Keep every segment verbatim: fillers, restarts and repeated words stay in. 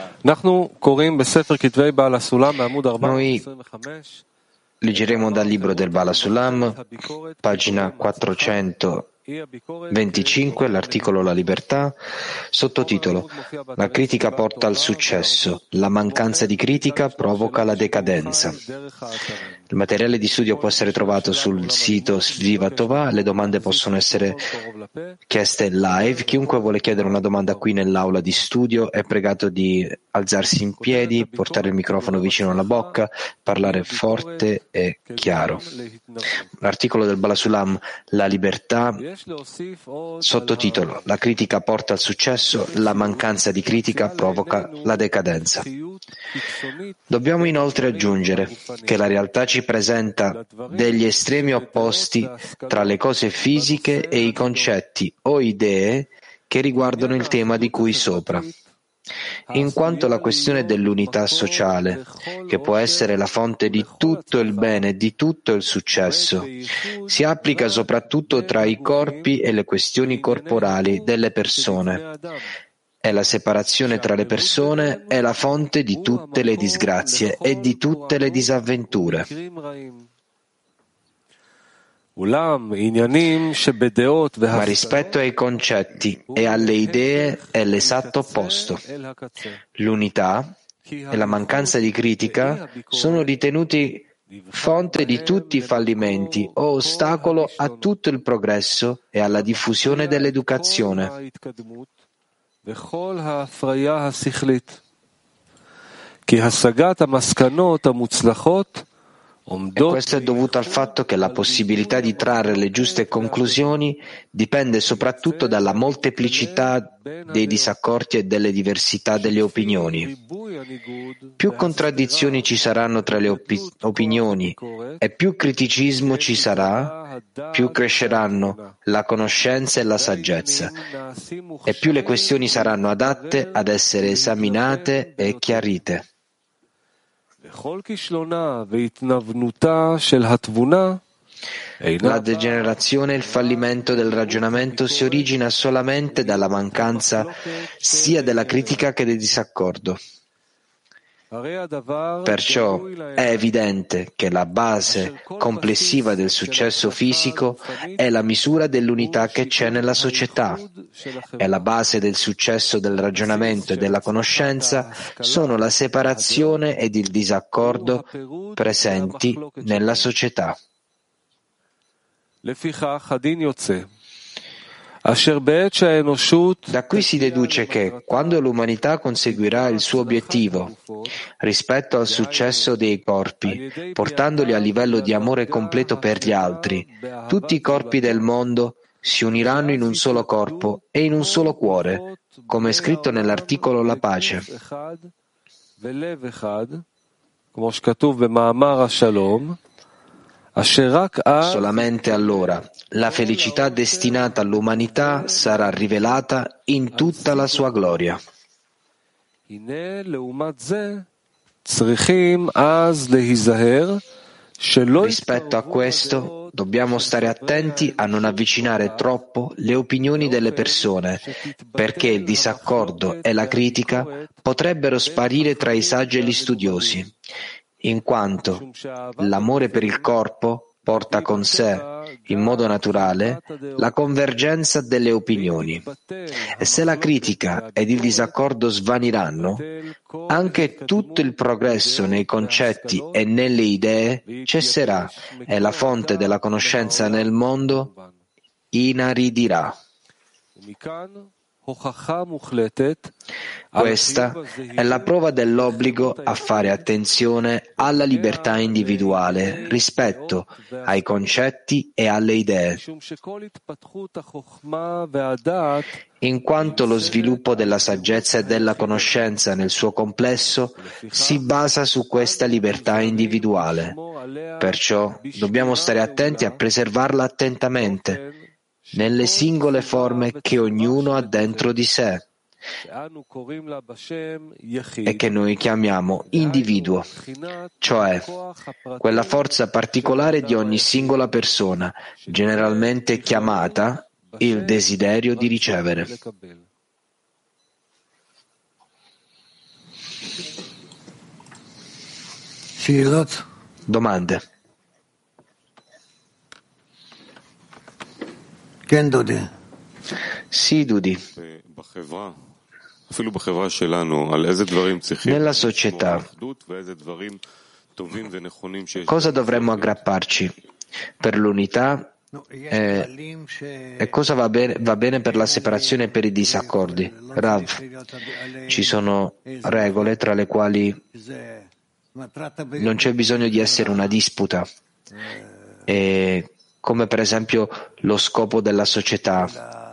Noi leggeremo dal libro del Baal HaSulam, pagina quattrocentoventicinque, l'articolo La libertà, sottotitolo La critica porta al successo, la mancanza di critica provoca la decadenza. Il materiale di studio può essere trovato sul sito Sviva Tovah, le domande possono essere chieste live. Chiunque vuole chiedere una domanda qui nell'aula di studio è pregato di alzarsi in piedi, portare il microfono vicino alla bocca, parlare forte e chiaro. L'articolo del Baal HaSulam, La libertà, sottotitolo La critica porta al successo, la mancanza di critica provoca la decadenza. Dobbiamo inoltre aggiungere che la realtà ci presenta degli estremi opposti tra le cose fisiche e i concetti o idee che riguardano il tema di cui sopra. In quanto la questione dell'unità sociale, che può essere la fonte di tutto il bene e di tutto il successo, si applica soprattutto tra i corpi e le questioni corporali delle persone, e la separazione tra le persone è la fonte di tutte le disgrazie e di tutte le disavventure. Ma rispetto ai concetti e alle idee è l'esatto opposto. L'unità e la mancanza di critica sono ritenuti fonte di tutti i fallimenti o ostacolo a tutto il progresso e alla diffusione dell'educazione. E questo è dovuto al fatto che la possibilità di trarre le giuste conclusioni dipende soprattutto dalla molteplicità dei disaccordi e delle diversità delle opinioni. Più contraddizioni ci saranno tra le opi- opinioni e più criticismo ci sarà, più cresceranno la conoscenza e la saggezza, e più le questioni saranno adatte ad essere esaminate e chiarite. La degenerazione e il fallimento del ragionamento si origina solamente dalla mancanza sia della critica che del disaccordo. Perciò è evidente che la base complessiva del successo fisico è la misura dell'unità che c'è nella società, e la base del successo del ragionamento e della conoscenza sono la separazione ed il disaccordo presenti nella società. Da qui si deduce che, quando l'umanità conseguirà il suo obiettivo rispetto al successo dei corpi, portandoli a livello di amore completo per gli altri, tutti i corpi del mondo si uniranno in un solo corpo e in un solo cuore, come è scritto nell'articolo La pace. Solamente allora la felicità destinata all'umanità sarà rivelata in tutta la sua gloria. Rispetto a questo, dobbiamo stare attenti a non avvicinare troppo le opinioni delle persone, perché il disaccordo e la critica potrebbero sparire tra i saggi e gli studiosi, in quanto l'amore per il corpo porta con sé, in modo naturale, la convergenza delle opinioni. E se la critica ed il disaccordo svaniranno, anche tutto il progresso nei concetti e nelle idee cesserà e la fonte della conoscenza nel mondo inaridirà. Questa è la prova dell'obbligo a fare attenzione alla libertà individuale rispetto ai concetti e alle idee, in quanto lo sviluppo della saggezza e della conoscenza nel suo complesso si basa su questa libertà individuale. Perciò dobbiamo stare attenti a preservarla attentamente nelle singole forme che ognuno ha dentro di sé e che noi chiamiamo individuo, cioè quella forza particolare di ogni singola persona, generalmente chiamata il desiderio di ricevere. Domande? Sì, Dudi. Nella società, cosa dovremmo aggrapparci per l'unità e, e cosa va bene, va bene per la separazione e per i disaccordi? Rav, ci sono regole tra le quali non c'è bisogno di essere una disputa, e, come per esempio lo scopo della società,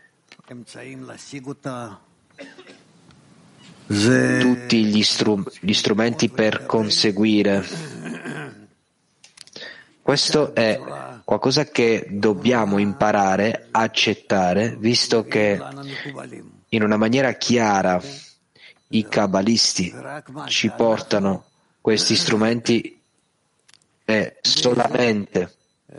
tutti gli, stru- gli strumenti per conseguire. Questo è qualcosa che dobbiamo imparare a accettare, visto che in una maniera chiara i kabbalisti ci portano questi strumenti e solamente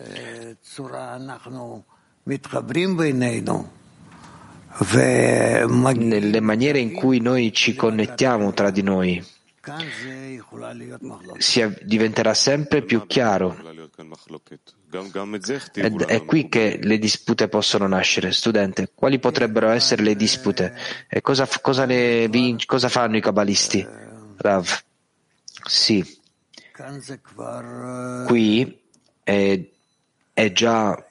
nelle maniere in cui noi ci connettiamo tra di noi si diventerà sempre più chiaro, ed è qui che le dispute possono nascere. Studente, quali potrebbero essere le dispute e cosa, cosa, ne, cosa fanno i kabbalisti? Rav, sì, qui è, è già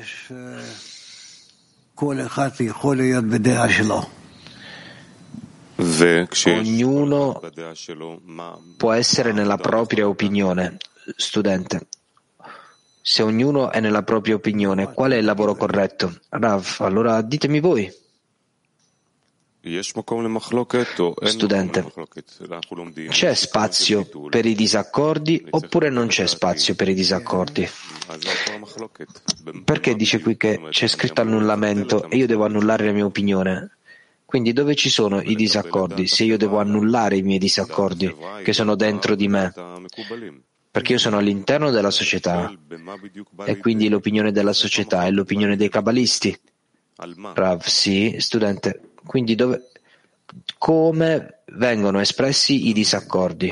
ognuno può essere nella propria opinione. Studente, se ognuno è nella propria opinione, qual è il lavoro corretto? Rav, allora ditemi voi. Studente, c'è spazio per i disaccordi oppure non c'è spazio per i disaccordi? Perché dice qui che c'è scritto annullamento e io devo annullare la mia opinione? Quindi dove ci sono i disaccordi se io devo annullare i miei disaccordi che sono dentro di me? Perché io sono all'interno della società e quindi l'opinione della società è l'opinione dei kabbalisti. Rav, sì, studente, quindi dove, come vengono espressi i disaccordi?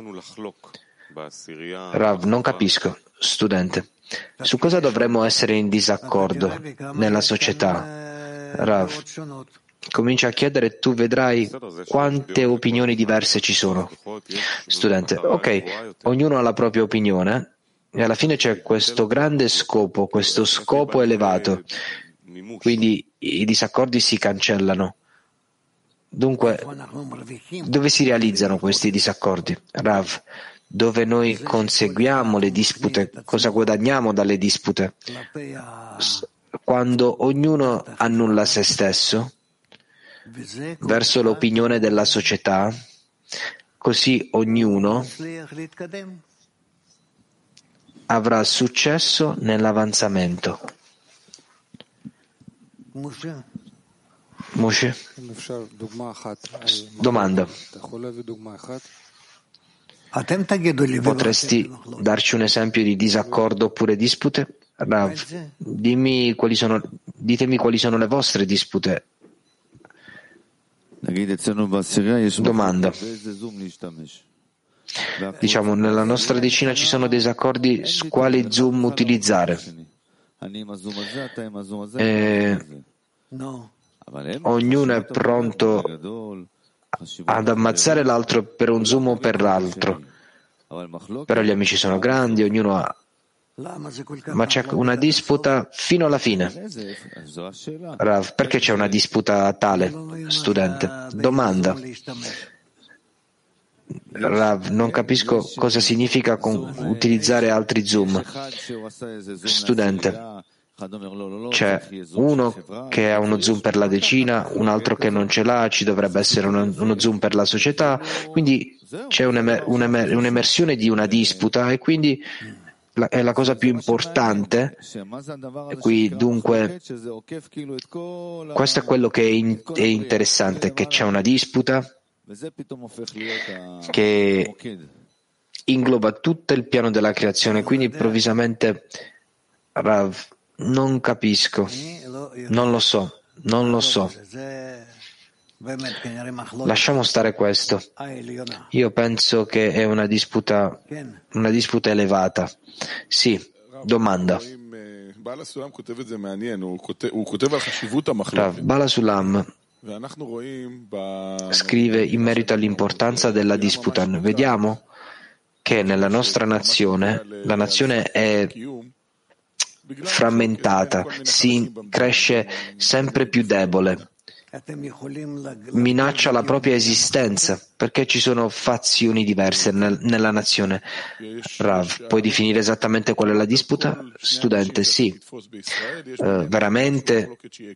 Rav, non capisco, studente. Su cosa dovremmo essere in disaccordo nella società? Rav, comincia a chiedere, tu vedrai quante opinioni diverse ci sono. Studente, ok, ognuno ha la propria opinione e alla fine c'è questo grande scopo, questo scopo elevato, quindi i disaccordi si cancellano. Dunque, dove si realizzano questi disaccordi? Rav, dove noi conseguiamo le dispute, cosa guadagniamo dalle dispute? Quando ognuno annulla se stesso verso l'opinione della società, così ognuno avrà successo nell'avanzamento. Moshe? Domanda. Potresti darci un esempio di disaccordo oppure dispute? Rav, dimmi quali sono, ditemi quali sono le vostre dispute. Domanda. Diciamo, nella nostra decina ci sono disaccordi su quali Zoom utilizzare. E ognuno è pronto ad ammazzare l'altro per un Zoom o per l'altro. Però gli amici sono grandi, ognuno ha. Ma c'è una disputa fino alla fine. Rav, perché c'è una disputa tale? Studente. Domanda. Rav, non capisco cosa significa con utilizzare altri Zoom. Studente. C'è uno che ha uno Zoom per la decina, un altro che non ce l'ha, ci dovrebbe essere uno, uno Zoom per la società, quindi c'è un'emer- un'emer- un'emersione di una disputa e quindi la, è la cosa più importante. E qui dunque questo è quello che è, in, è interessante, che c'è una disputa che ingloba tutto il piano della creazione, quindi improvvisamente Rav, non capisco, non lo so, non lo so. Lasciamo stare questo. Io penso che è una disputa, una disputa elevata. Sì, domanda. Rav Bala Sulam scrive in merito all'importanza della disputa. Vediamo che nella nostra nazione, la nazione è frammentata, si cresce sempre più debole, minaccia la propria esistenza perché ci sono fazioni diverse nel, nella nazione. Rav, puoi definire esattamente qual è la disputa? Studente, sì. Uh, veramente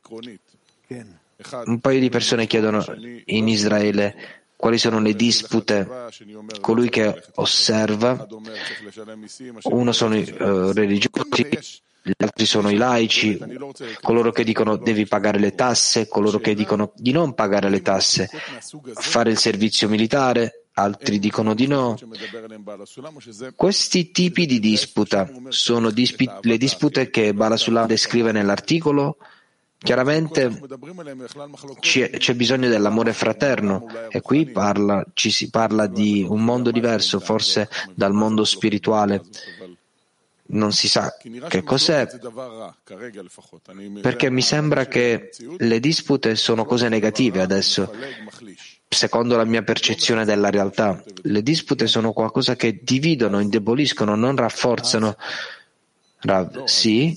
un paio di persone chiedono in Israele quali sono le dispute. Colui che osserva, uno sono i uh, religiosi, gli altri sono i laici, coloro che dicono devi pagare le tasse, coloro che dicono di non pagare le tasse, fare il servizio militare, altri dicono di no. Questi tipi di disputa sono dispi- le dispute che Bala Sulam descrive nell'articolo. Chiaramente c'è, c'è bisogno dell'amore fraterno e qui parla, ci si parla di un mondo diverso, forse dal mondo spirituale. Non si sa che cos'è, perché mi sembra che le dispute sono cose negative adesso, secondo la mia percezione della realtà. Le dispute sono qualcosa che dividono, indeboliscono, non rafforzano. Rav, sì?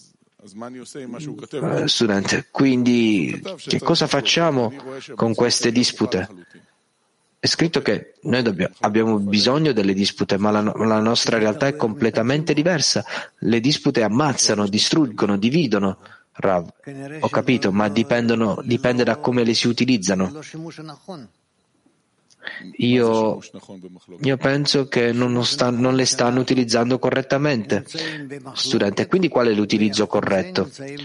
Uh, studente, quindi che cosa facciamo con queste dispute? È scritto che noi dobbiamo, abbiamo bisogno delle dispute, ma la, la nostra realtà è completamente diversa. Le dispute ammazzano, distruggono, dividono. Rav, ho capito, ma dipendono, dipende da come le si utilizzano. Io, io penso che non, sta, non le stanno utilizzando correttamente. Studente, quindi qual è l'utilizzo corretto?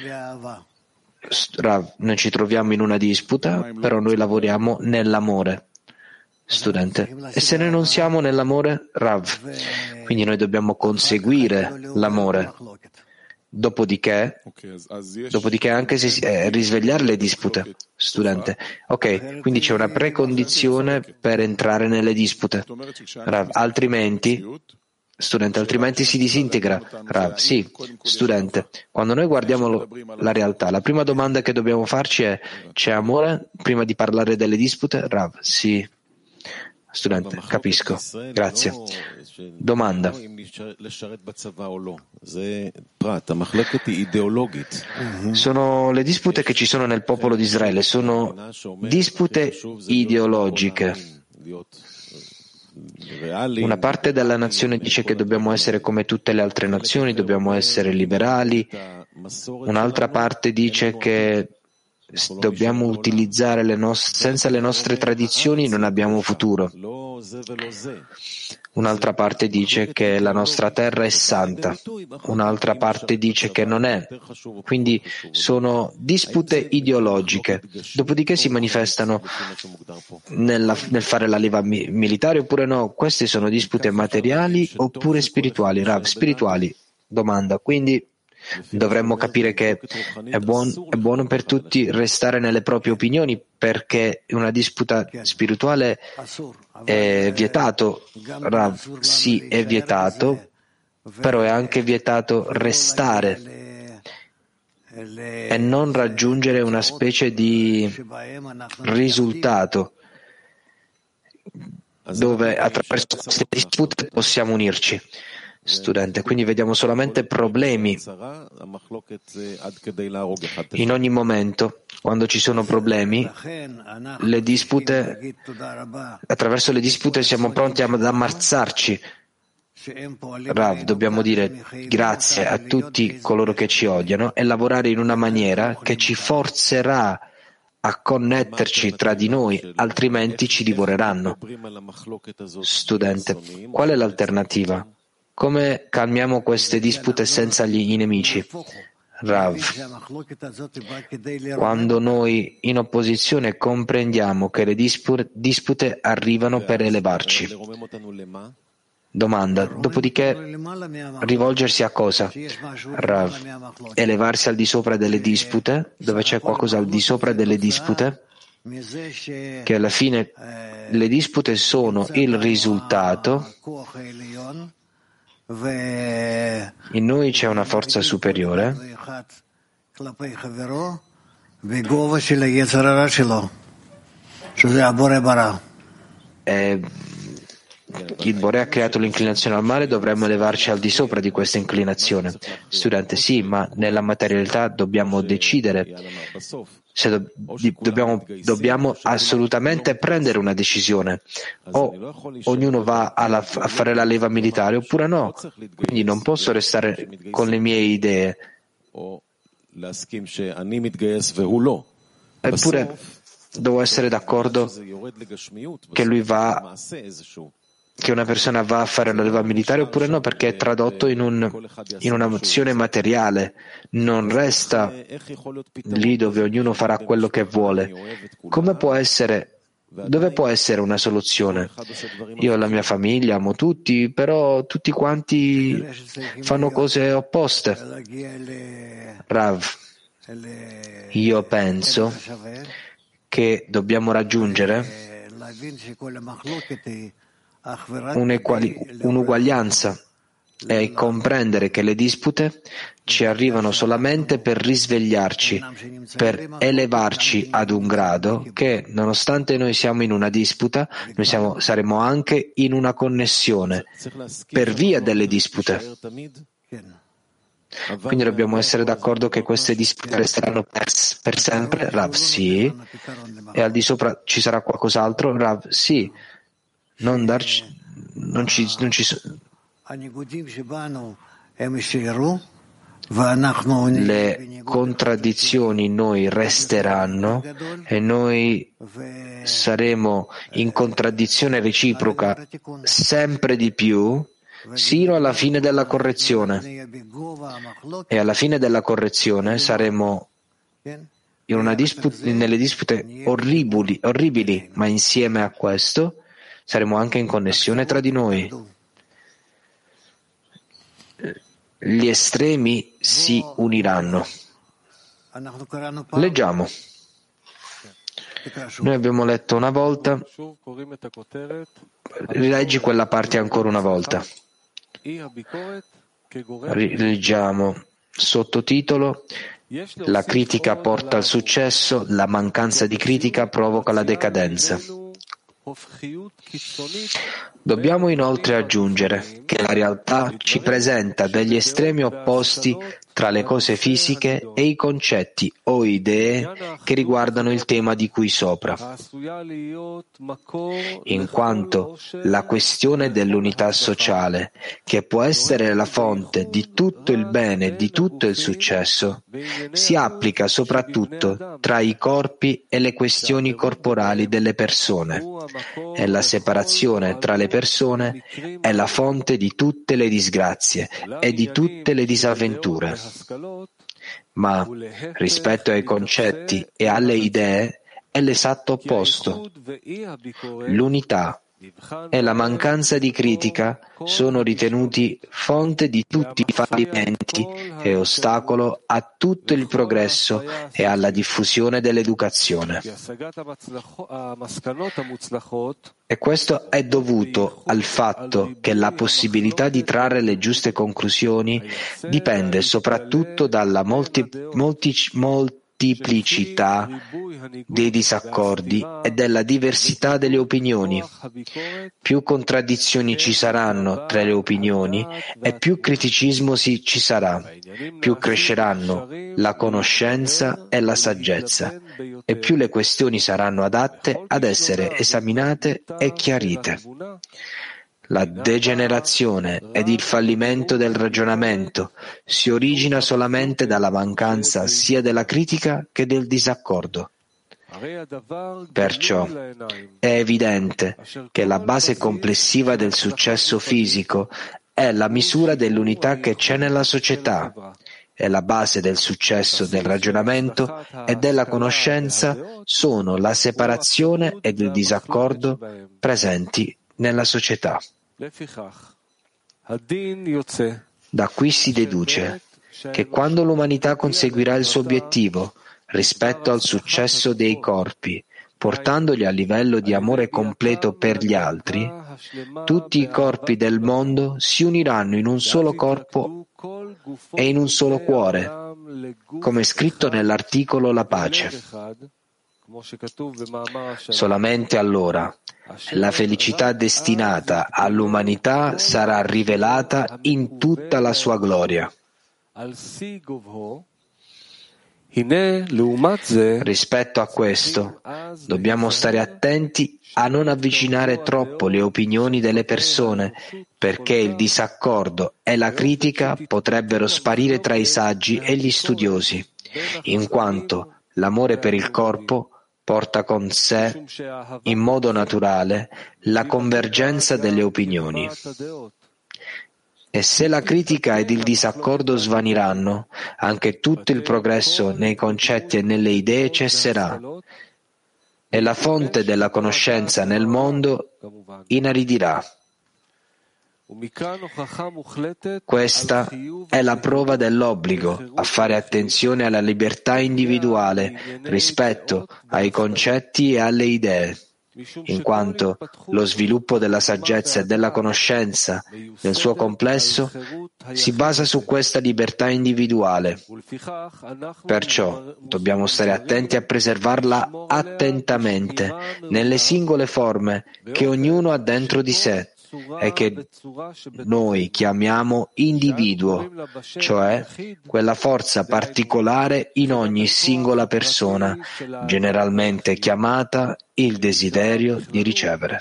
Rav, noi ci troviamo in una disputa, però noi lavoriamo nell'amore. Studente, e se noi non siamo nell'amore, Rav, quindi noi dobbiamo conseguire l'amore. Dopodiché, dopodiché anche se eh, risvegliare le dispute. Studente, ok, quindi c'è una precondizione per entrare nelle dispute. Rav, altrimenti, studente, altrimenti si disintegra. Rav, sì, studente, quando noi guardiamo lo, la realtà, la prima domanda che dobbiamo farci è: c'è amore prima di parlare delle dispute? Rav, sì. Studente, capisco. Grazie. Domanda. Sono le dispute che ci sono nel popolo di Israele, sono dispute ideologiche. Una parte della nazione dice che dobbiamo essere come tutte le altre nazioni, dobbiamo essere liberali. Un'altra parte dice che dobbiamo utilizzare le nostre, senza le nostre tradizioni non abbiamo futuro. Un'altra parte dice che la nostra terra è santa, un'altra parte dice che non è. Quindi sono dispute ideologiche, dopodiché si manifestano nella, nel fare la leva mi, militare oppure no. Queste sono dispute materiali oppure spirituali. Rav, spirituali. Domanda. Quindi dovremmo capire che è, buon, è buono per tutti restare nelle proprie opinioni, perché una disputa spirituale è vietato. Rav, sì, è vietato, però è anche vietato restare e non raggiungere una specie di risultato dove attraverso queste dispute possiamo unirci. Studente, quindi vediamo solamente problemi in ogni momento. Quando ci sono problemi, le dispute, attraverso le dispute siamo pronti ad ammazzarci. Rav, dobbiamo dire grazie a tutti coloro che ci odiano e lavorare in una maniera che ci forzerà a connetterci tra di noi, altrimenti ci divoreranno. Studente, qual è l'alternativa? Come calmiamo queste dispute senza gli nemici? Rav, quando noi in opposizione comprendiamo che le dispute, dispute arrivano per elevarci. Domanda, dopodiché rivolgersi a cosa? Rav, elevarsi al di sopra delle dispute, dove c'è qualcosa al di sopra delle dispute? che alla fine le dispute sono il risultato. In noi c'è una forza superiore e il Bore ha creato l'inclinazione al male, dovremmo elevarci al di sopra di questa inclinazione. Studente, sì, ma nella materialità dobbiamo decidere. Se do, dobbiamo, dobbiamo assolutamente prendere una decisione. O ognuno va alla, a fare la leva militare oppure no. Quindi non posso restare con le mie idee. Eppure devo essere d'accordo che lui va, che una persona va a fare la leva militare oppure no, perché è tradotto in, un, in una mozione materiale, non resta lì dove ognuno farà quello che vuole. Come può essere, dove può essere una soluzione? Io e la mia famiglia amo tutti, però tutti quanti fanno cose opposte. Rav, io penso che dobbiamo raggiungere un'uguaglianza e comprendere che le dispute ci arrivano solamente per risvegliarci, per elevarci ad un grado che, nonostante noi siamo in una disputa, noi siamo, saremo anche in una connessione per via delle dispute. Quindi dobbiamo essere d'accordo che queste dispute resteranno per, per sempre? Rav, sì. E al di sopra ci sarà qualcos'altro? Rav, sì. Non darci, non ci, non ci sono. Le contraddizioni in noi resteranno e noi saremo in contraddizione reciproca sempre di più sino alla fine della correzione. E alla fine della correzione saremo in una disputa, nelle dispute orribili, orribili, ma insieme a questo saremo anche in connessione tra di noi. Gli estremi si uniranno. Leggiamo. Noi abbiamo letto una volta. Rileggi quella parte ancora una volta. Leggiamo. Sottotitolo: la critica porta al successo, la mancanza di critica provoca la decadenza. Dobbiamo inoltre aggiungere che la realtà ci presenta degli estremi opposti tra le cose fisiche e i concetti o idee che riguardano il tema di cui sopra, in quanto la questione dell'unità sociale, che può essere la fonte di tutto il bene e di tutto il successo, si applica soprattutto tra i corpi e le questioni corporali delle persone, e la separazione tra le persone è la fonte di tutte le disgrazie e di tutte le disavventure. Ma rispetto ai concetti e alle idee è l'esatto opposto. L'unità e la mancanza di critica sono ritenuti fonte di tutti i fallimenti e ostacolo a tutto il progresso e alla diffusione dell'educazione. E questo è dovuto al fatto che la possibilità di trarre le giuste conclusioni dipende soprattutto dalla molti, molti, moltiplicità dei disaccordi e della diversità delle opinioni. Più contraddizioni ci saranno tra le opinioni e più criticismo si, ci sarà, più cresceranno la conoscenza e la saggezza e più le questioni saranno adatte ad essere esaminate e chiarite. La degenerazione ed il fallimento del ragionamento si origina solamente dalla mancanza sia della critica che del disaccordo. Perciò è evidente che la base complessiva del successo fisico è la misura dell'unità che c'è nella società, e la base del successo del ragionamento e della conoscenza sono la separazione ed il disaccordo presenti nella società. Da qui si deduce che quando l'umanità conseguirà il suo obiettivo rispetto al successo dei corpi, portandoli a livello di amore completo per gli altri, tutti i corpi del mondo si uniranno in un solo corpo e in un solo cuore, come è scritto nell'articolo La pace. Solamente allora la felicità destinata all'umanità sarà rivelata in tutta la sua gloria. Rispetto a questo, dobbiamo stare attenti a non avvicinare troppo le opinioni delle persone, perché il disaccordo e la critica potrebbero sparire tra i saggi e gli studiosi, in quanto l'amore per il corpo porta con sé, in modo naturale, la convergenza delle opinioni. E se la critica ed il disaccordo svaniranno, anche tutto il progresso nei concetti e nelle idee cesserà, e la fonte della conoscenza nel mondo inaridirà. Questa è la prova dell'obbligo a fare attenzione alla libertà individuale rispetto ai concetti e alle idee, in quanto lo sviluppo della saggezza e della conoscenza nel suo complesso si basa su questa libertà individuale. Perciò dobbiamo stare attenti a preservarla attentamente nelle singole forme che ognuno ha dentro di sé e che noi chiamiamo individuo, cioè quella forza particolare in ogni singola persona, generalmente chiamata il desiderio di ricevere.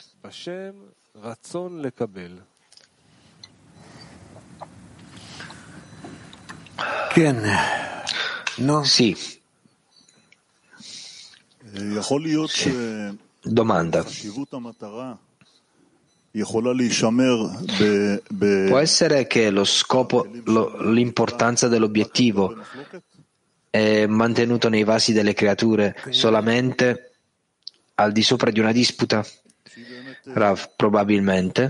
Sì. Sì. Domanda. Può essere che lo scopo, lo, l'importanza dell'obiettivo è mantenuto nei vasi delle creature solamente al di sopra di una disputa? Rav, probabilmente.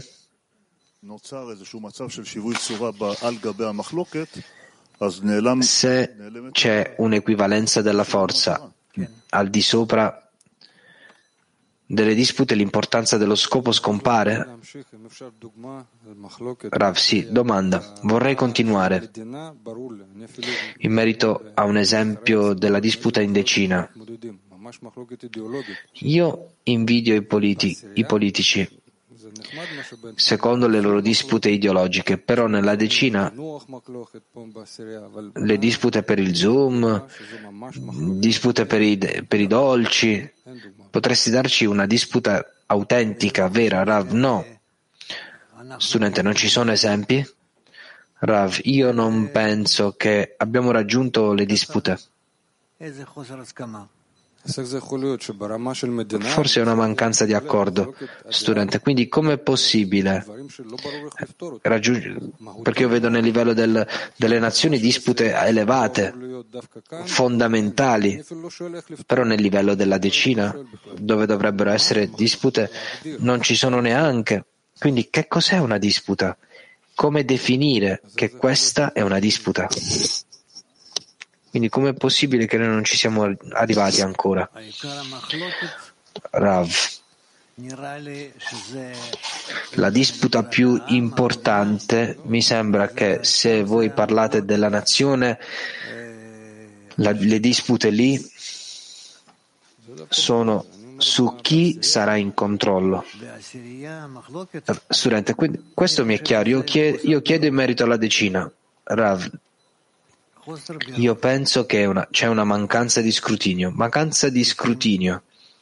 Se c'è un'equivalenza della forza al di sopra delle dispute, l'importanza dello scopo scompare? Rav, sì. Domanda. Vorrei continuare in merito a un esempio della disputa in decina. Io invidio i, politi- i politici secondo le loro dispute ideologiche, però nella decina le dispute per il Zoom, dispute per i, per i dolci. Potresti darci una disputa autentica, vera, Rav? No. Studente, non ci sono esempi? Rav, io non penso che abbiamo raggiunto le dispute. Forse è una mancanza di accordo, studente. Quindi com'è possibile raggiungere? Perché io vedo nel livello del, delle nazioni dispute elevate, fondamentali, però nel livello della decina, dove dovrebbero essere dispute, non ci sono neanche. Quindi che cos'è una disputa? Come definire che questa è una disputa? Quindi com'è possibile che noi non ci siamo arrivati ancora? Rav, la disputa più importante mi sembra che se voi parlate della nazione, la, le dispute lì sono su chi sarà in controllo. Studente, quindi questo mi è chiaro. Io chiedo, io chiedo in merito alla decina. Rav, io penso che una, c'è una mancanza di scrutinio. Mancanza di scrutinio.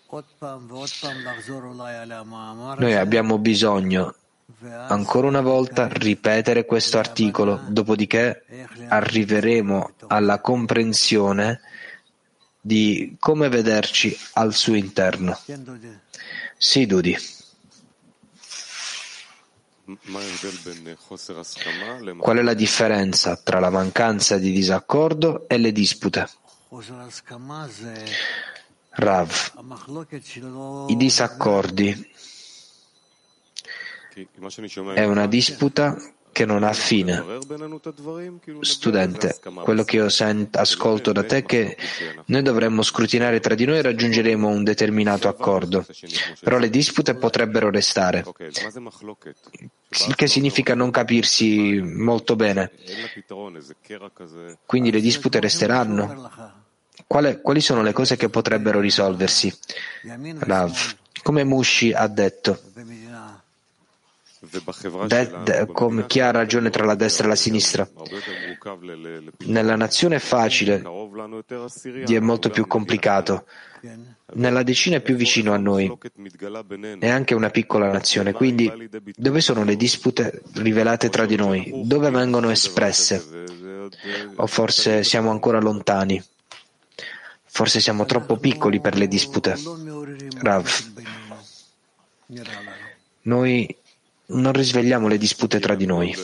Noi abbiamo bisogno ancora una volta ripetere questo articolo, dopodiché arriveremo alla comprensione di come vederci al suo interno. Sì, Dudi. Qual è la differenza tra la mancanza di disaccordo e le dispute? Rav, i disaccordi è una disputa che non ha fine. Studente, quello che io sento, ascolto da te è che noi dovremmo scrutinare tra di noi e raggiungeremo un determinato accordo, però le dispute potrebbero restare, il che significa non capirsi molto bene. Quindi le dispute resteranno. Quale, quali sono le cose che potrebbero risolversi? Rav, come Mushi ha detto, De, de, come, chi ha ragione tra la destra e la sinistra? Nella nazione è facile, è molto più complicato. Nella decina è più vicino a noi, è anche una piccola nazione. Quindi, dove sono le dispute rivelate tra di noi? Dove vengono espresse? O forse siamo ancora lontani? Forse siamo troppo piccoli per le dispute. Rav, noi non risvegliamo le dispute tra di noi.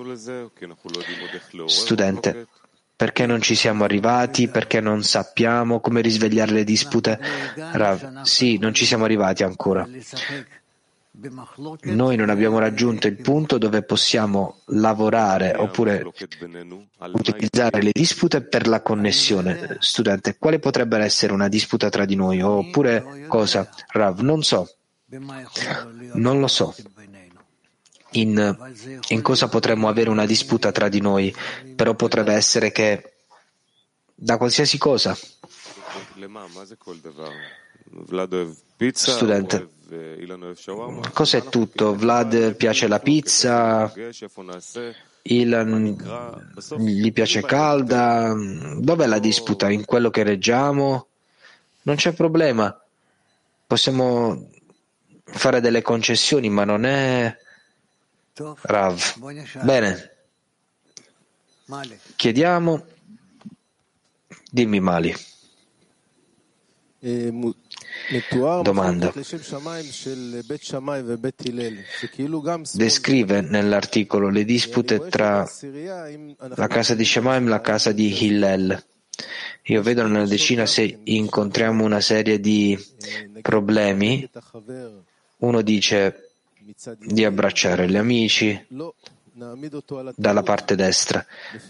Studente, perché non ci siamo arrivati? Perché non sappiamo come risvegliare le dispute? Rav, sì, non ci siamo arrivati ancora. Noi non abbiamo raggiunto il punto dove possiamo lavorare oppure utilizzare le dispute per la connessione. Studente, quale potrebbe essere una disputa tra di noi? Oppure cosa? Rav, non so. Non lo so. In, in cosa potremmo avere una disputa tra di noi, però potrebbe essere che da qualsiasi cosa. Studente, cos'è tutto? Vlad piace la pizza, Ilan gli piace calda. Dov'è la disputa? In quello che reggiamo? Non c'è problema. Possiamo fare delle concessioni, ma non è Rav. Bene. Chiediamo. Dimmi, Mali. Domanda. Descrive nell'articolo le dispute tra la casa di Shamaim e la casa di Hillel. Io vedo nella decina, se incontriamo una serie di problemi, uno dice di abbracciare gli amici dalla parte destra.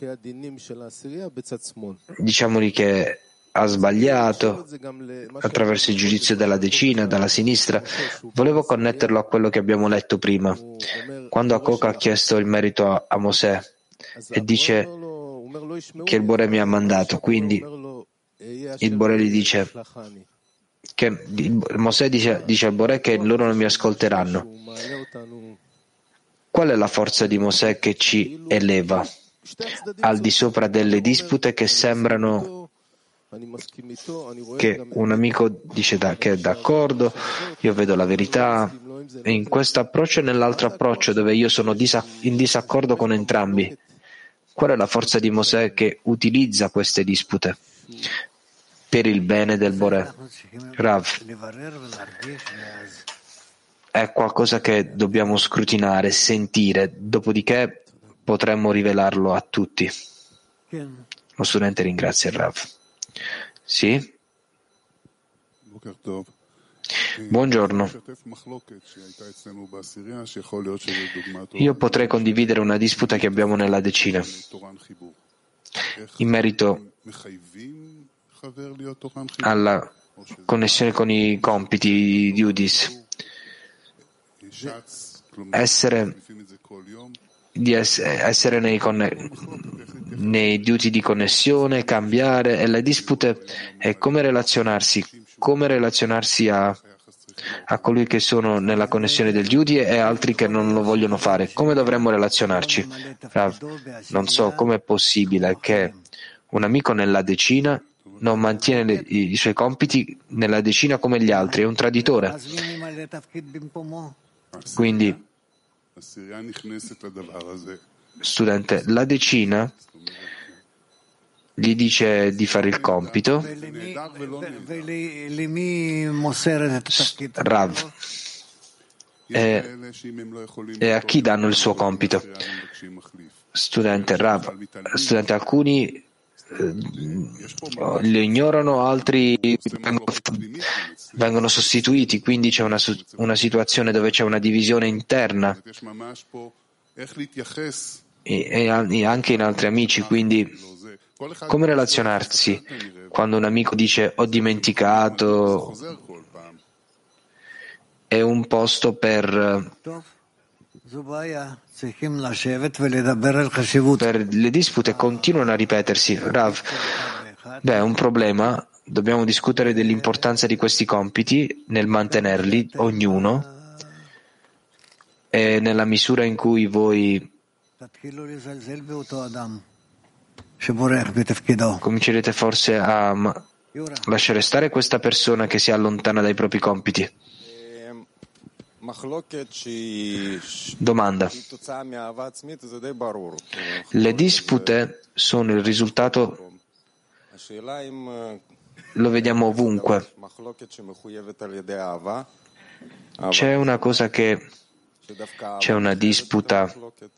Diciamogli che ha sbagliato attraverso il giudizio della decina, dalla sinistra. Volevo connetterlo a quello che abbiamo letto prima, quando Akok ha chiesto il merito a, a Mosè e dice che il Boré mi ha mandato, quindi il Boré gli dice che Mosè dice, dice al Boré che loro non mi ascolteranno. Qual è la forza di Mosè che ci eleva al di sopra delle dispute che sembrano che un amico dice da, che è d'accordo, io vedo la verità, e in questo approccio e nell'altro approccio dove io sono in disaccordo con entrambi? Qual è la forza di Mosè che utilizza queste dispute per il bene del Boré? Rav, è qualcosa che dobbiamo scrutinare, sentire, dopodiché potremmo rivelarlo a tutti. Lo studente ringrazia il Rav. Sì? Buongiorno. Io potrei condividere una disputa che abbiamo nella decina in merito alla connessione con i compiti di Udis. Essere, di essere, essere nei, conne, nei duty di connessione, cambiare, e le dispute è come relazionarsi, come relazionarsi a, a colui che sono nella connessione del duty e altri che non lo vogliono fare. Come dovremmo relazionarci? Non so come è possibile che un amico nella decina non mantiene le, i, i suoi compiti nella decina come gli altri, è un traditore. Quindi, studente, la decina gli dice di fare il compito. Rav, e, e a chi danno il suo compito? Studente, Rav, studente, alcuni lo ignorano, altri vengono, vengono sostituiti, quindi c'è una, una situazione dove c'è una divisione interna e, e anche in altri amici, quindi come relazionarsi quando un amico dice ho dimenticato, è un posto per per le dispute continuano a ripetersi. Rav, beh, è un problema, dobbiamo discutere dell'importanza di questi compiti nel mantenerli, ognuno, e nella misura in cui voi comincerete forse a lasciare stare questa persona che si allontana dai propri compiti. Domanda. Le dispute sono il risultato, lo vediamo ovunque. C'è una cosa che c'è una disputa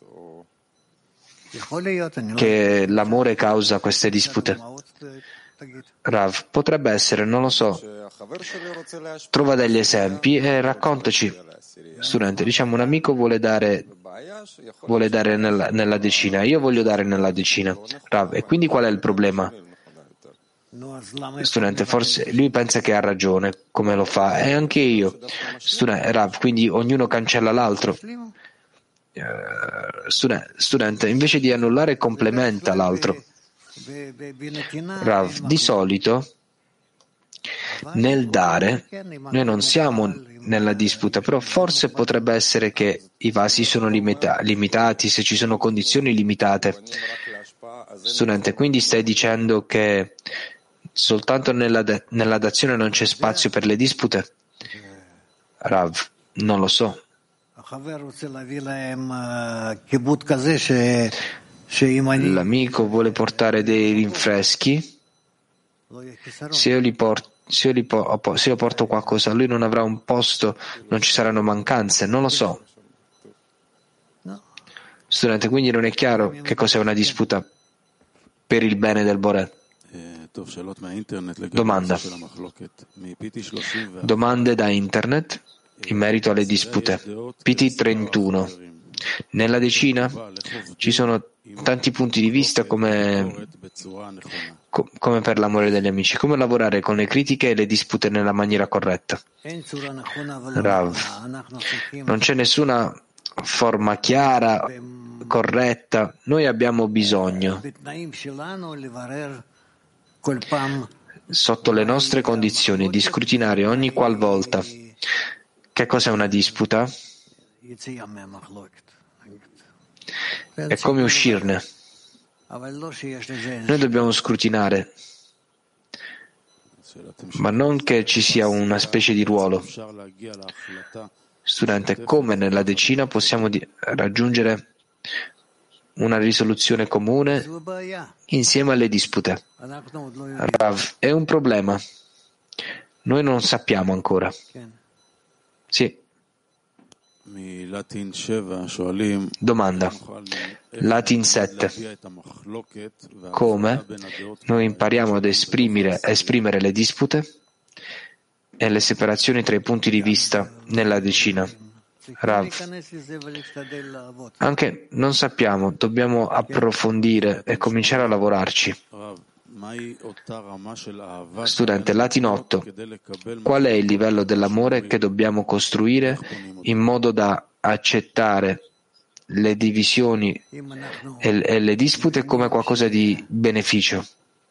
che l'amore causa queste dispute. Rav, potrebbe essere, non lo so. Trova degli esempi e raccontaci. Studente, diciamo un amico vuole dare vuole dare nella, nella decina, io voglio dare nella decina. Rav, e quindi qual è il problema? Studente, forse lui pensa che ha ragione, come lo fa, e anche io. Studente, Rav, quindi ognuno cancella l'altro. Studente, studente, invece di annullare complementa l'altro. Rav, di solito nel dare noi non siamo nella disputa, però forse potrebbe essere che i vasi sono limita- limitati, se ci sono condizioni limitate. Studente, quindi stai dicendo che soltanto nella, de- nella dazione non c'è spazio per le dispute? Rav, non lo so. L'amico vuole portare dei rinfreschi. Se io, li porto, se, io li po- se io porto qualcosa, lui non avrà un posto, non ci saranno mancanze, non lo so. Studente, quindi non è chiaro che cos'è una disputa per il bene del Boré. Domanda. Domande da internet in merito alle dispute. P T trentuno. Nella decina ci sono tanti punti di vista come, co- come per l'amore degli amici. Come lavorare con le critiche e le dispute nella maniera corretta? Rav, non c'è nessuna forma chiara, corretta. Noi abbiamo bisogno, sotto le nostre condizioni, di scrutinare ogni qualvolta che cos'è una disputa e come uscirne. Noi dobbiamo scrutinare, ma non che ci sia una specie di ruolo. Studente, come nella decina possiamo di- raggiungere una risoluzione comune insieme alle dispute? Rav, è un problema. Noi non sappiamo ancora. Sì. Domanda. Latin sette. Come noi impariamo ad esprimere, esprimere le dispute e le separazioni tra i punti di vista nella decina? Rav, anche non sappiamo, dobbiamo approfondire e cominciare a lavorarci. Studente, Latin otto. Qual è il livello dell'amore che dobbiamo costruire in modo da accettare le divisioni e, e le dispute come qualcosa di beneficio?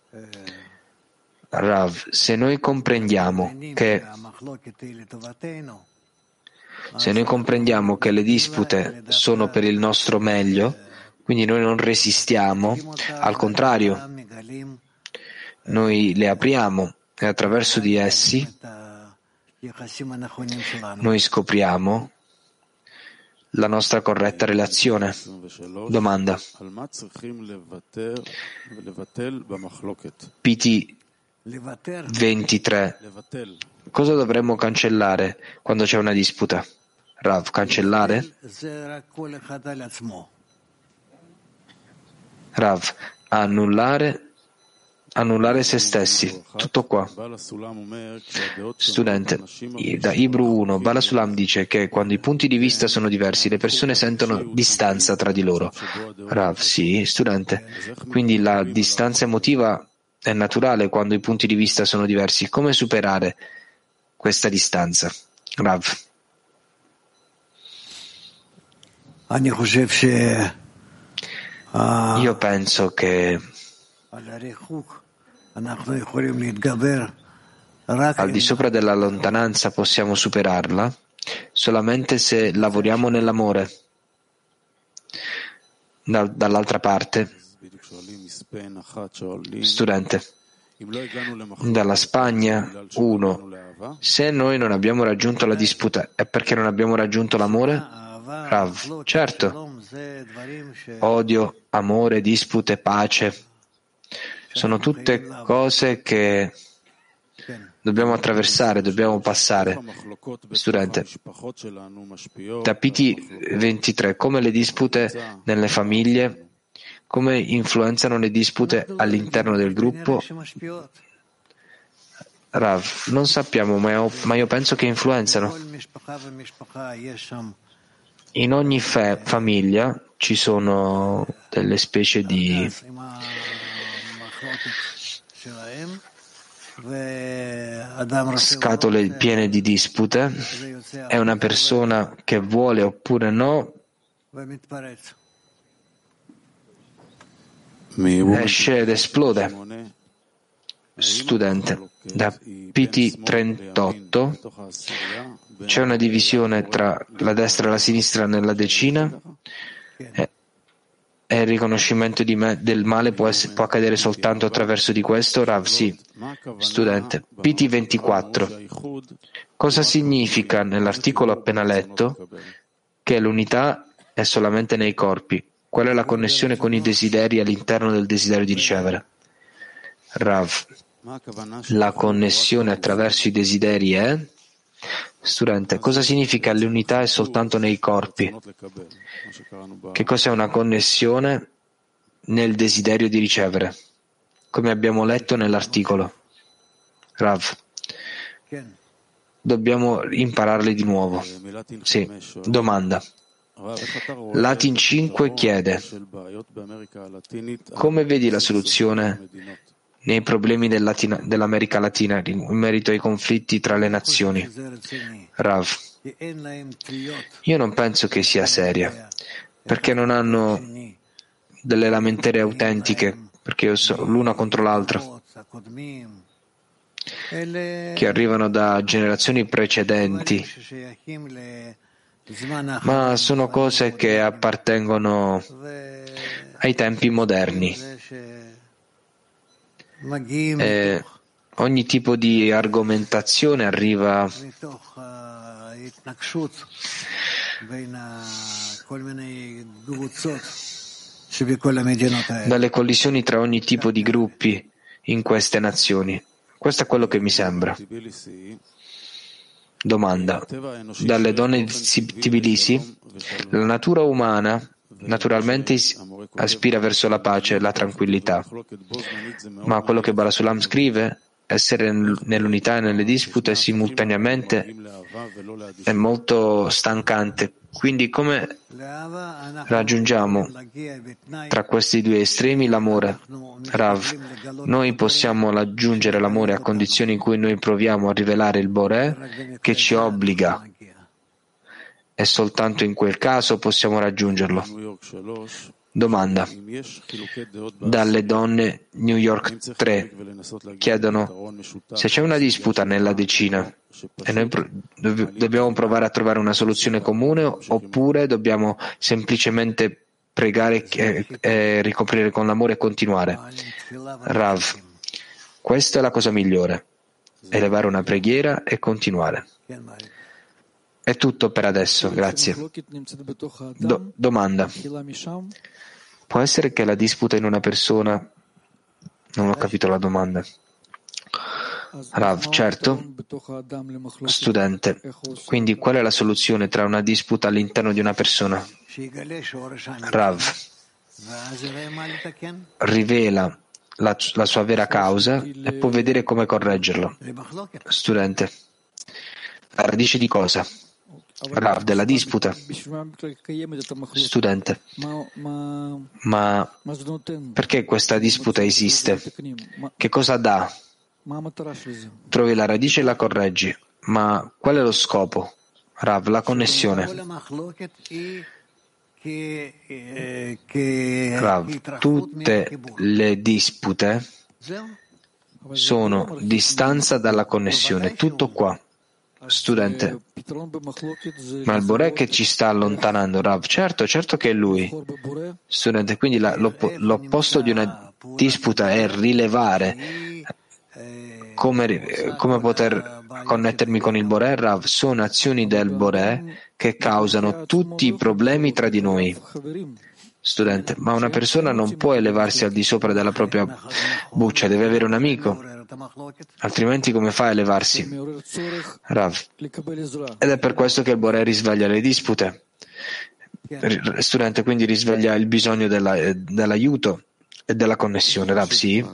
Rav, se noi comprendiamo che se noi comprendiamo che le dispute sono per il nostro meglio, quindi noi non resistiamo, al contrario, noi le apriamo e attraverso di essi noi scopriamo la nostra corretta relazione. Domanda. P T ventitré. Cosa dovremmo cancellare quando c'è una disputa? Rav, cancellare? Rav, annullare annullare se stessi. Tutto qua. Studente, da Ibru uno, Bala Sulam dice che quando i punti di vista sono diversi, le persone sentono distanza tra di loro. Rav, sì, studente. Quindi la distanza emotiva è naturale quando i punti di vista sono diversi. Come superare questa distanza? Rav. Io penso che al di sopra della lontananza possiamo superarla solamente se lavoriamo nell'amore. Da, dall'altra parte, studente, dalla Spagna, uno, se noi non abbiamo raggiunto la disputa, è perché non abbiamo raggiunto l'amore? Rav, certo. Odio, amore, dispute, pace, sono tutte cose che dobbiamo attraversare, dobbiamo passare. Studente, Tapiti ventitré, come le dispute nelle famiglie, come influenzano le dispute all'interno del gruppo? Rav, non sappiamo, ma io, ma io penso che influenzano. In ogni fe, famiglia ci sono delle specie di scatole piene di dispute. È una persona che vuole oppure no, esce ed esplode. Studente, da P T trentotto c'è una divisione tra la destra e la sinistra nella decina e, e il riconoscimento di me, del male può, essere, può accadere soltanto attraverso di questo? Rav, sì. Studente, P T ventiquattro, cosa significa nell'articolo appena letto che l'unità è solamente nei corpi? Qual è la connessione con i desideri all'interno del desiderio di ricevere? Rav, la connessione attraverso i desideri è? Studente, cosa significa l'unità è soltanto nei corpi? Che cos'è una connessione nel desiderio di ricevere? Come abbiamo letto nell'articolo. Rav, dobbiamo impararle di nuovo. Sì. Domanda. Latin cinque chiede: come vedi la soluzione nei problemi del Latina, dell'America Latina in merito ai conflitti tra le nazioni? Rav, io non penso che sia seria, perché non hanno delle lamentere autentiche, perché io so l'una contro l'altra, che arrivano da generazioni precedenti, ma sono cose che appartengono ai tempi moderni. E ogni tipo di argomentazione arriva dalle collisioni tra ogni tipo di gruppi in queste nazioni. Questo è quello che mi sembra. Domanda. Dalle donne di Tbilisi, la natura umana naturalmente aspira verso la pace e la tranquillità, ma quello che Bala Sulam scrive, essere nell'unità e nelle dispute simultaneamente, è molto stancante. Quindi come raggiungiamo tra questi due estremi l'amore? Rav, noi possiamo raggiungere l'amore a condizioni in cui noi proviamo a rivelare il Boré che ci obbliga, e soltanto in quel caso possiamo raggiungerlo. Domanda. Dalle donne New York tre chiedono se c'è una disputa nella decina e noi pro- dobbiamo provare a trovare una soluzione comune oppure dobbiamo semplicemente pregare e, e ricoprire con l'amore e continuare. Rav, questa è la cosa migliore, elevare una preghiera e continuare. È tutto per adesso, grazie. Do- domanda. Può essere che la disputa in una persona... Non ho capito la domanda. Rav, certo. Studente, quindi qual è la soluzione tra una disputa all'interno di una persona? Rav, rivela la, la sua vera causa e può vedere come correggerlo. Studente, la radice di cosa? Rav, della disputa. Studente, ma perché questa disputa esiste? Che cosa dà? Trovi la radice e la correggi, ma qual è lo scopo? Rav, la connessione. Rav, tutte le dispute sono distanza dalla connessione, tutto qua. Studente, ma il Boré che ci sta allontanando, Rav, certo, certo che è lui. Studente, quindi la, l'oppo, l'opposto di una disputa è rilevare come, come poter connettermi con il Boré, Rav, sono azioni del Boré che causano tutti i problemi tra di noi. Studente, ma una persona non può elevarsi al di sopra della propria buccia, deve avere un amico, altrimenti come fa a elevarsi? Rav, ed è per questo che il Boré risveglia le dispute. Studente, quindi risveglia il bisogno della, dell'aiuto e della connessione. Rav, sì.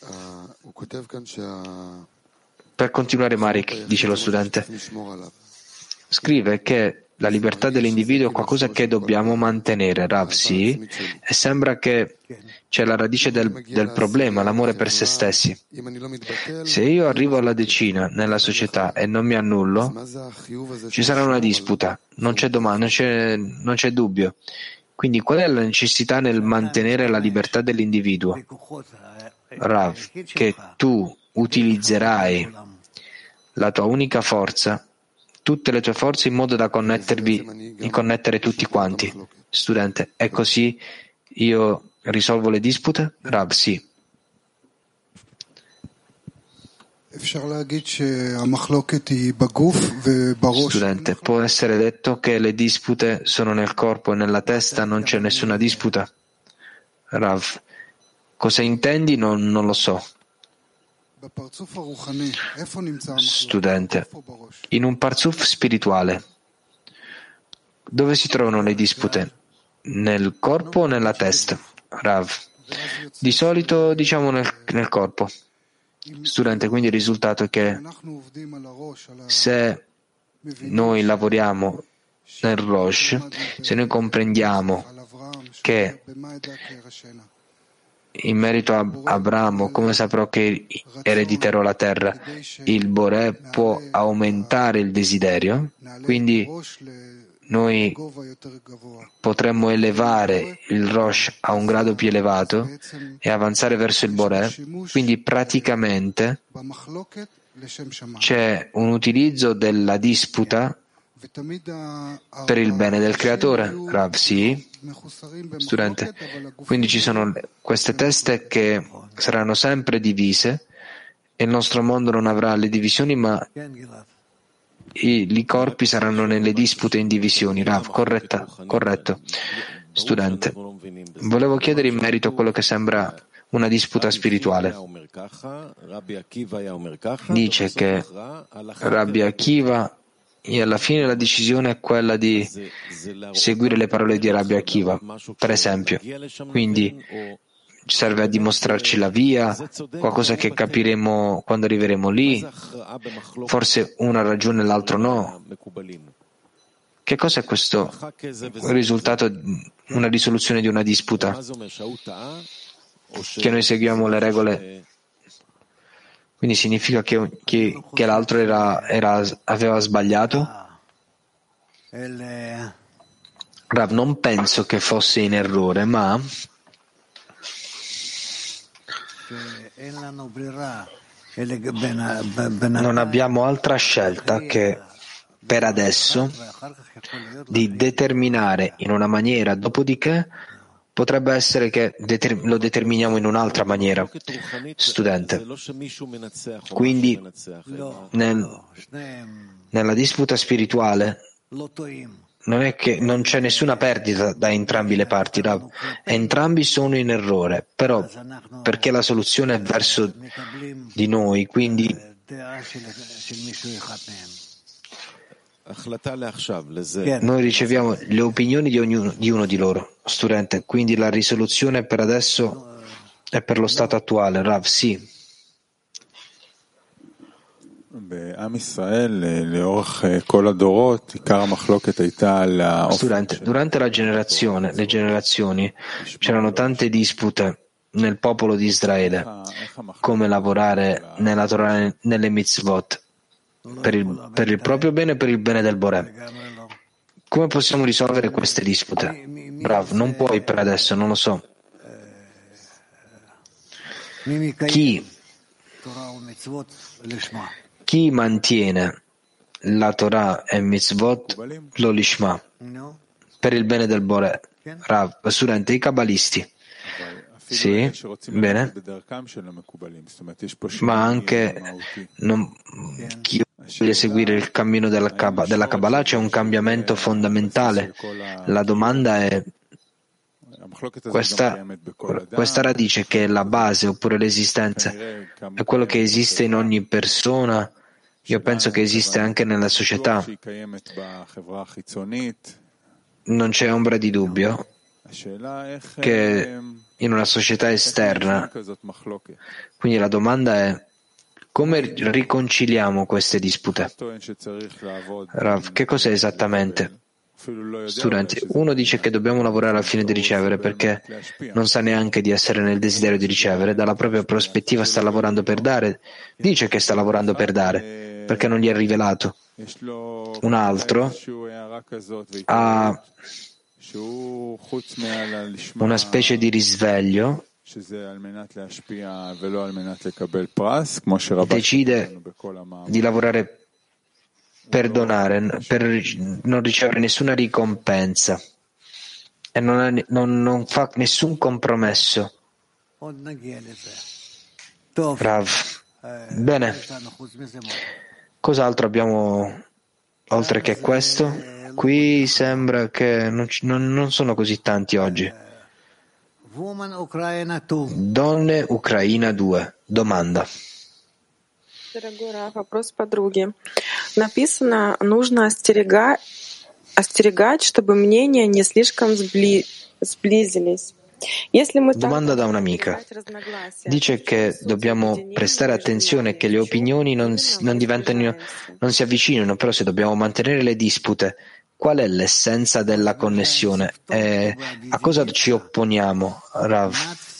Per continuare, Marek, dice lo studente, scrive che la libertà dell'individuo è qualcosa che dobbiamo mantenere, Rav, sì, e sembra che c'è la radice del, del problema, l'amore per se stessi. Se io arrivo alla decina nella società e non mi annullo, ci sarà una disputa, non c'è domanda, non c'è, non c'è dubbio. Quindi qual è la necessità nel mantenere la libertà dell'individuo? Rav, che tu utilizzerai la tua unica forza, tutte le tue forze in modo da connettervi, di connettere tutti quanti. Studente, è così io risolvo le dispute? Rav, sì. Studente, può essere detto che le dispute sono nel corpo e nella testa, non c'è nessuna disputa? Rav, cosa intendi? Non, non lo so. Studente, in un parzuf spirituale, dove si trovano le dispute? Nel corpo o nella testa? Rav, di solito diciamo nel, nel corpo. Studente, quindi il risultato è che se noi lavoriamo nel Rosh, se noi comprendiamo che in merito a Abramo, come saprò che erediterò la terra, il Boré può aumentare il desiderio, quindi noi potremmo elevare il Rosh a un grado più elevato e avanzare verso il Boré, quindi praticamente c'è un utilizzo della disputa per il bene del creatore. Rav, sì. Studente, quindi ci sono queste teste che saranno sempre divise e il nostro mondo non avrà le divisioni, ma i, i corpi saranno nelle dispute in divisioni. Rav, corretta, corretto. Studente, volevo chiedere in merito a quello che sembra una disputa spirituale. Dice che Rabbi Akiva, e alla fine la decisione è quella di seguire le parole di Rabbi Akiva, per esempio. Quindi serve a dimostrarci la via, qualcosa che capiremo quando arriveremo lì. Forse uno ha ragione e l'altro no. Che cosa è questo risultato, una risoluzione di una disputa? Che noi seguiamo le regole. Quindi significa che, che, che l'altro era, era, aveva sbagliato? Rav, non penso che fosse in errore, ma non abbiamo altra scelta che per adesso di determinare in una maniera, dopodiché potrebbe essere che deter- lo determiniamo in un'altra maniera. Studente, quindi nel, nella disputa spirituale non è che non c'è nessuna perdita da entrambi le parti, entrambi sono in errore, però perché la soluzione è verso di noi, quindi noi riceviamo le opinioni di ognuno di uno di loro. Studente, quindi la risoluzione per adesso E per lo stato attuale, Rav, sì. Studente, durante la generazione, le generazioni c'erano tante dispute nel popolo di Israele, come lavorare nella Torah, nelle mitzvot, per il, per il proprio bene e per il bene del Boré. Come possiamo risolvere queste dispute? Rav, non puoi per adesso, non lo so. Chi, chi mantiene la Torah e mitzvot lo lishma per il bene del Boré? Rav, studente, i kabbalisti. Sì, bene. Ma anche non, chi vuole seguire il cammino della, Kab- della Kabbalah c'è un cambiamento fondamentale. La domanda è questa, questa radice che è la base oppure l'esistenza è quello che esiste in ogni persona. Io penso che esiste anche nella società. Non c'è ombra di dubbio che in una società esterna. Quindi la domanda è come riconciliamo queste dispute? Rav, che cos'è esattamente? Studenti, uno dice che dobbiamo lavorare al fine di ricevere perché non sa neanche di essere nel desiderio di ricevere, dalla propria prospettiva sta lavorando per dare, dice che sta lavorando per dare perché non gli è rivelato. Un altro ha una specie di risveglio, decide di lavorare per donare, per non ricevere nessuna ricompensa e non, ha, non, non fa nessun compromesso. Rav, bene, cos'altro abbiamo oltre che questo? Qui sembra che non, non, non sono così tanti oggi. Donne Ucraina due. Domanda. Дорогой Раф, вопрос подруги. Написано, нужно остерегать, остерегать, чтобы мнения не слишком сбли, сблизились. Domanda da un'amica. Dice che dobbiamo prestare attenzione che le opinioni non, non diventino, non si avvicinino, però se dobbiamo mantenere le dispute, qual è l'essenza della connessione? E a cosa ci opponiamo, Rav?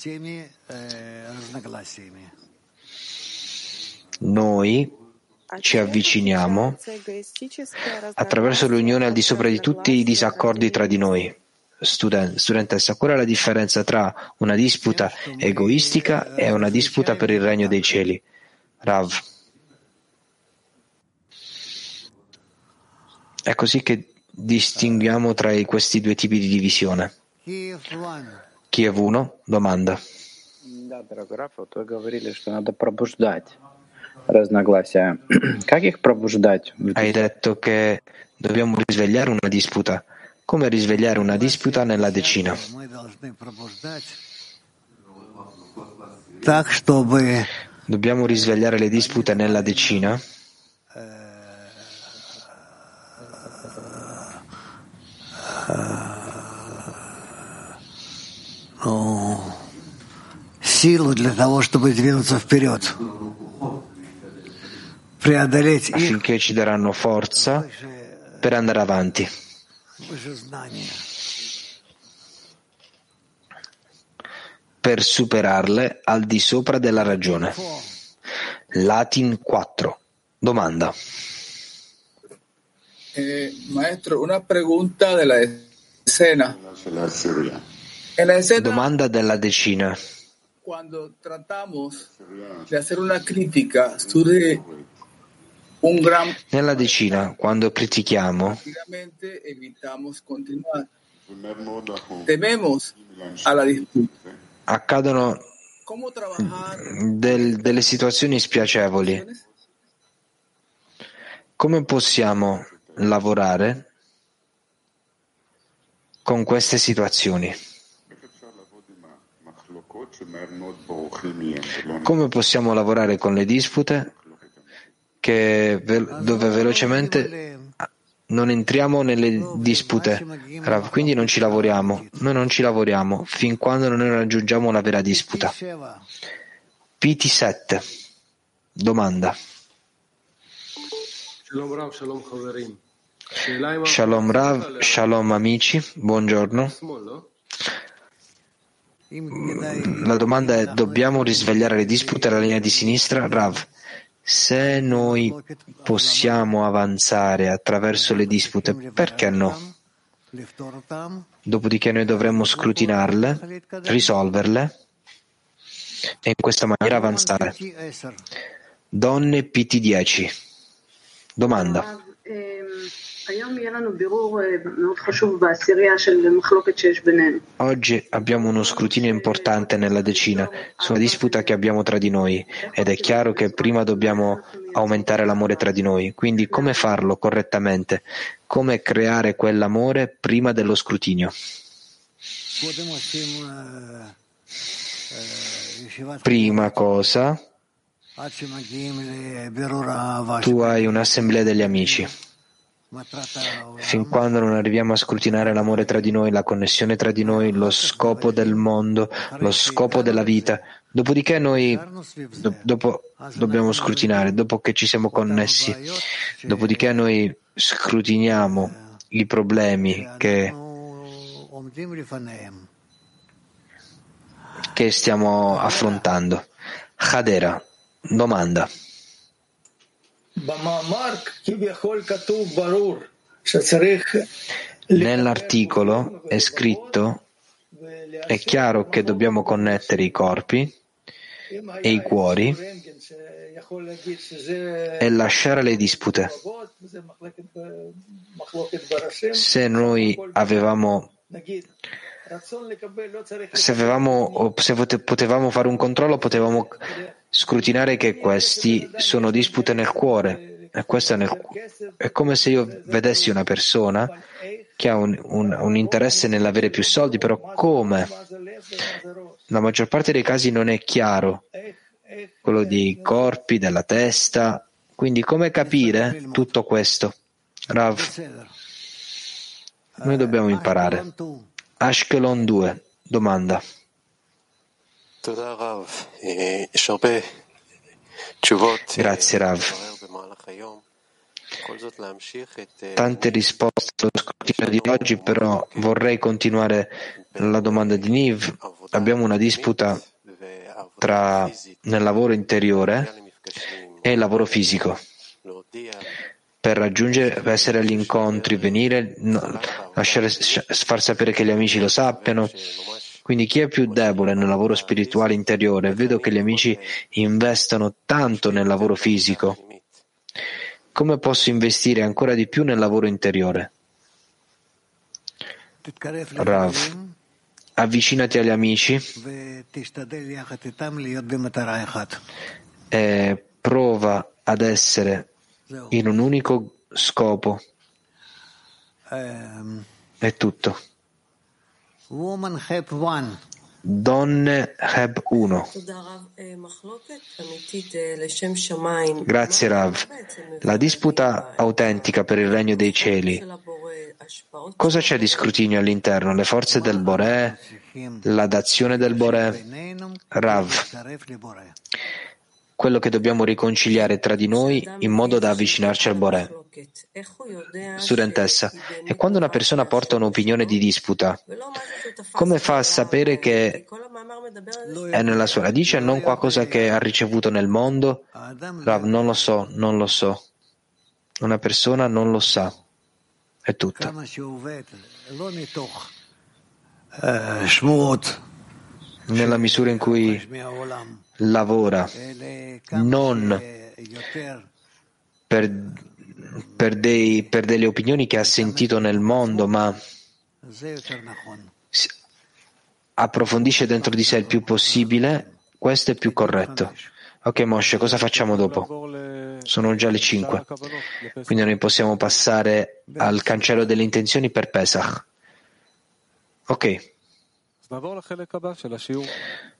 Noi ci avviciniamo attraverso l'unione al di sopra di tutti i disaccordi tra di noi. Student, studentessa, qual è la differenza tra una disputa egoistica e una disputa per il regno dei cieli? Rav. È così che distinguiamo tra i, questi due tipi di divisione. Kiev uno, domanda. Да, дорогой Раф, вот вы говорили, что надо пробуждать разногласия. Как их пробуждать? Hai detto che dobbiamo risvegliare una disputa. Come risvegliare una disputa nella decina? Dobbiamo risvegliare le dispute nella decina affinché ci daranno forza per andare avanti. Per superarle al di sopra della ragione. Latin quattro. Domanda. Eh, maestro, una pregunta della escena. escena. Domanda della decina. Quando tratamos di hacer una critica surge un gran... Nella decina, quando critichiamo, evitamos continuar. Tememos alla disputa. Accadono del, delle situazioni spiacevoli. Come possiamo lavorare con queste situazioni? Come possiamo lavorare con le dispute che, dove velocemente non entriamo nelle dispute, Rav, quindi non ci lavoriamo. Noi non ci lavoriamo fin quando non raggiungiamo la vera disputa. P T sette. Domanda. Shalom Rav, shalom amici, buongiorno. La domanda è: dobbiamo risvegliare le dispute alla linea di sinistra? Rav, se noi possiamo avanzare attraverso le dispute, perché no? Dopodiché noi dovremmo scrutinarle, risolverle e in questa maniera avanzare. Donne P T dieci. Domanda. Oggi abbiamo uno scrutinio importante nella decina sulla disputa che abbiamo tra di noi ed è chiaro che prima dobbiamo aumentare l'amore tra di noi. Quindi come farlo correttamente? Come creare quell'amore prima dello scrutinio? Prima cosa, tu hai un'assemblea degli amici. Fin quando non arriviamo a scrutinare l'amore tra di noi, la connessione tra di noi, lo scopo del mondo, lo scopo della vita, dopodiché noi do, dopo, dobbiamo scrutinare, dopo che ci siamo connessi, dopodiché noi scrutiniamo i problemi che, che stiamo affrontando. Hadera, domanda. Nell'articolo è scritto, è chiaro che dobbiamo connettere i corpi e i cuori e lasciare le dispute. Se noi avevamo se avevamo se potevamo fare un controllo, potevamo scrutinare che questi sono dispute nel cuore, e questo è, nel, è come se io vedessi una persona che ha un, un, un interesse nell'avere più soldi, però come? La maggior parte dei casi non è chiaro, quello dei corpi, della testa, quindi come capire tutto questo? Rav, noi dobbiamo imparare. Ashkelon due, domanda. Grazie Rav. Tante risposte allo scrutinio di oggi, però vorrei continuare la domanda di Niv. Abbiamo una disputa tra nel lavoro interiore e il lavoro fisico. Per raggiungere, per essere agli incontri, venire, no, lasciare, far sapere che gli amici lo sappiano. Quindi chi è più debole nel lavoro spirituale interiore? Vedo che gli amici investono tanto nel lavoro fisico. Come posso investire ancora di più nel lavoro interiore? Rav, avvicinati agli amici e prova ad essere in un unico scopo. È tutto. Donne Heb uno. Grazie Rav. La disputa autentica per il regno dei cieli. Cosa c'è di scrutinio all'interno? Le forze del Boré, la dazione del Boré. Rav, quello che dobbiamo riconciliare tra di noi in modo da avvicinarci al Boré. Studentessa, e quando una persona porta un'opinione di disputa, come fa a sapere che è nella sua radice e non qualcosa che ha ricevuto nel mondo? Rav, non lo so, non lo so. Una persona non lo sa. È tutto. Nella misura in cui lavora non per, per, dei, per delle opinioni che ha sentito nel mondo, ma approfondisce dentro di sé il più possibile, questo è più corretto. Ok Moshe, cosa facciamo dopo? Sono già le cinque, quindi noi possiamo passare al cancello delle intenzioni per Pesach. Ok.